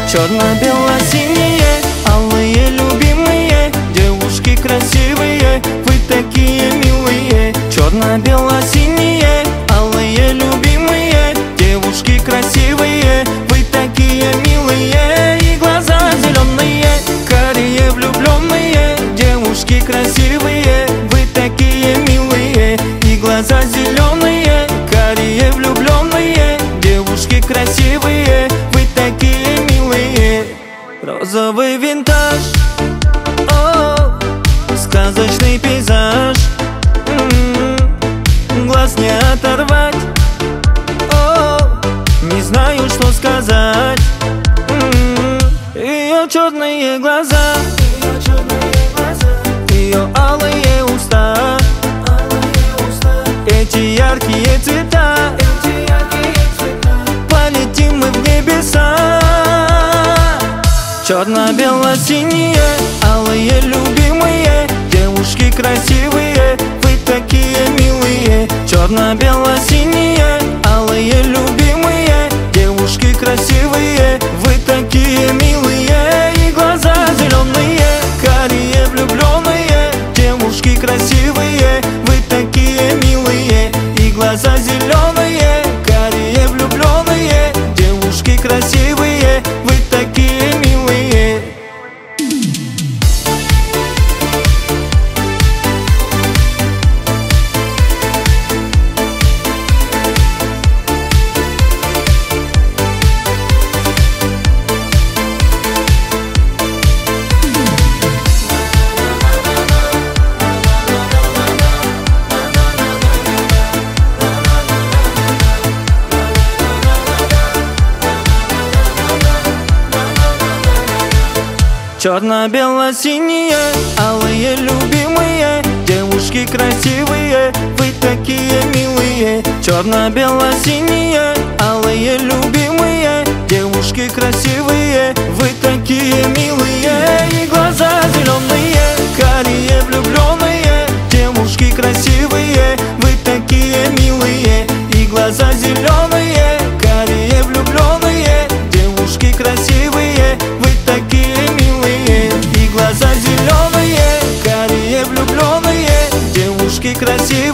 Черно-бело-синие, алые любимые, девушки красивые, вы такие милые. Черно-бело-синие, алые любимые, девушки красивые, вы такие милые. И глаза зеленые, карие влюбленные, девушки красивые, вы такие милые. И глаза зеленые, карие влюбленные, девушки красивые, вы такие милые. Розовый винтаж, о, сказочный пейзаж, глаз не оторвать, о, не знаю, что сказать. Ее черные глаза, ее алые уста, эти яркие цвета, полетим мы в небеса. Черно-бело-синие, алые любимые, девушки красивые, вы такие милые. Черно-бело-синие, алые любимые, девушки красивые, вы такие милые. И глаза зеленые, карие влюбленные, девушки красивые, вы такие милые. И глаза зеленые, карие влюбленные, девушки красивые, вы такие милые. Черно-бело-синие, алые любимые, девушки красивые, вы такие милые. Черно-бело-синие, алые любимые, девушки красивые, вы такие милые. И глаза зеленые, карие влюбленные, девушки красивые, вы такие милые. И глаза зеленые, карие влюбленные, девушки красивые, вы такие милые. И глаза зеленые, карие влюбленные, девушки красивые.